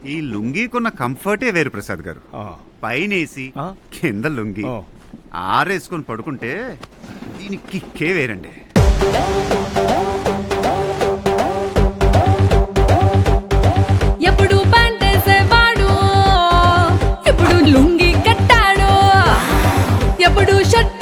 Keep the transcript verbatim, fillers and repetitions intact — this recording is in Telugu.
ఈ లుంగీకున్న కంఫర్టే వేరు ప్రసాద్ గారు. పైనేసి కింద లుంగి ఆరేసుకొని పడుకుంటే దీనికి కిక్కే వేరండి. ఎప్పుడు ప్యాంటేసేవాడు, ఇప్పుడు లుంగి కట్టాడు, ఎప్పుడు షర్ట్